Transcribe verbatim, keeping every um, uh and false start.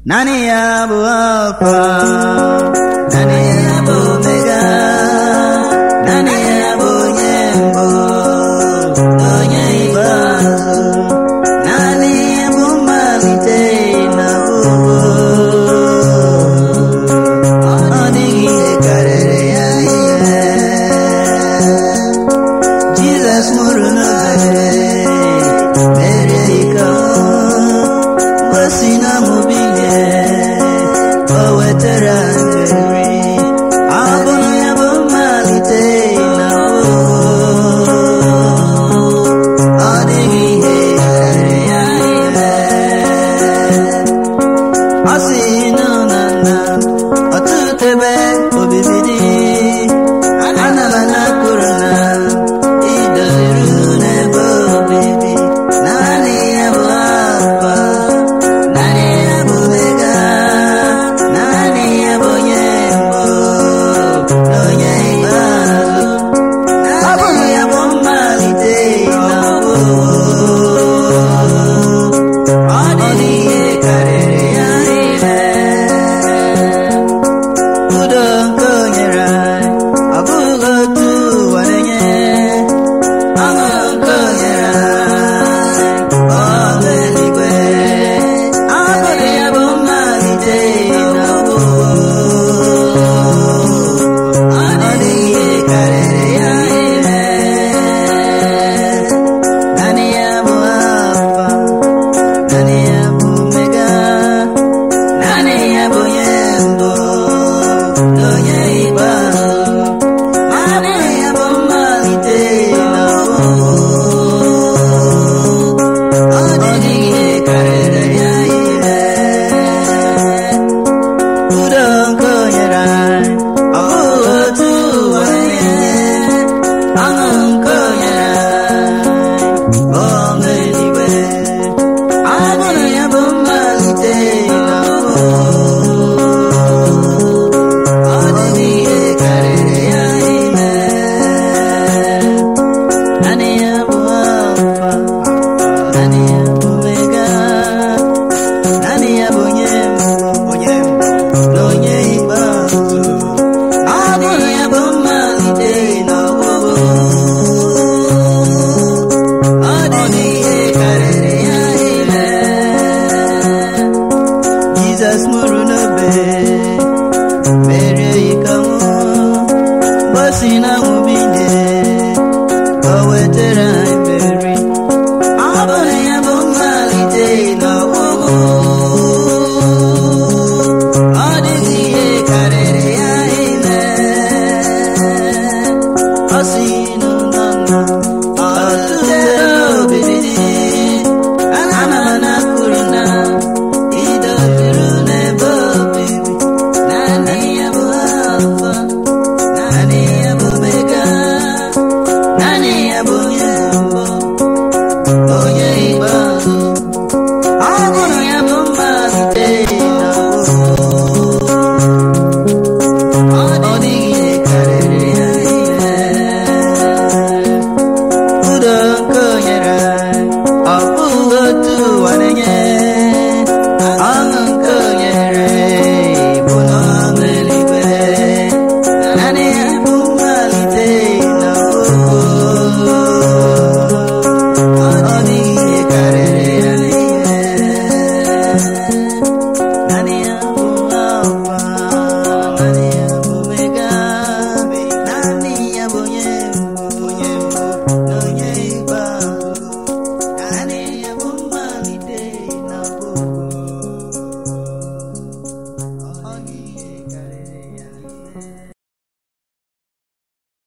Nani ya bụ Alfa, nani ya bụ Omega, nani ya bụ onye mbụ, onye ikpeazụ, nani ya bụ mmalite na ọgwụgwụ. Ọ dịghị ihe karịrị ya ihe. Jizọs nwụrụ n'obe, merie ike ọnwụ, o si na mụbilie, o wetara nri. Ọ bụ ya bụ mmalite na ọgwụgwụ. Ọ dịghị ihe karịrị ya ihe. Ọ sị nọ na nna ọtụtụ ebe obibi dị, ana m anakwuru na idoliru n'ebe obibi. Naanị ya bụ Alfa, naanị ya bụ Omega, naanị ya bụ onye mbụ na onye ikpeazụ. Ọ bụ ya bụ mmalite na ọgwụgwụ. Ọ dịghị ihe karịrị ya ihe. Udo nke o nyere anyị ọ bụghị otu ụwa na-enye. Ọṅụ nke o nyere anyị ọ bụ eluigwe. Ọ bụrụ ya bụ mmalite na ọgwụgwụ. Ọ dịghị ihe karịrị ya ihe. Naanị ya bụ Alfa, naanị ya bụ Omega, naanị ya bụ onye mbụ na onye ikpeazụ. Naanị ya bụ mmalite na ọgwụgwụ. Ọ dịghị ihe karịrị ya ihe. Udo nke o nyere anyị ọ bụghị otu ụwa na-enye. Ọṅụ nke o nyere anyị ọ bụ eluigwe. Ọ bụrụ ya bụ mmalite na ọgwụgwụ. Ọ dịghị ihe karịrị ya ihe. Naanị ya bụ Alfa, naanị ya bụ Omega, naanị ya bụ onye mbụ, onye mbụ na onye ikpeazụ. Ọ bụrụ ya bụ mmalite na ọgwụgwụ. Ọ dịghị ihe karịrị ya ihe. Jizọs nwụrụ n'obe,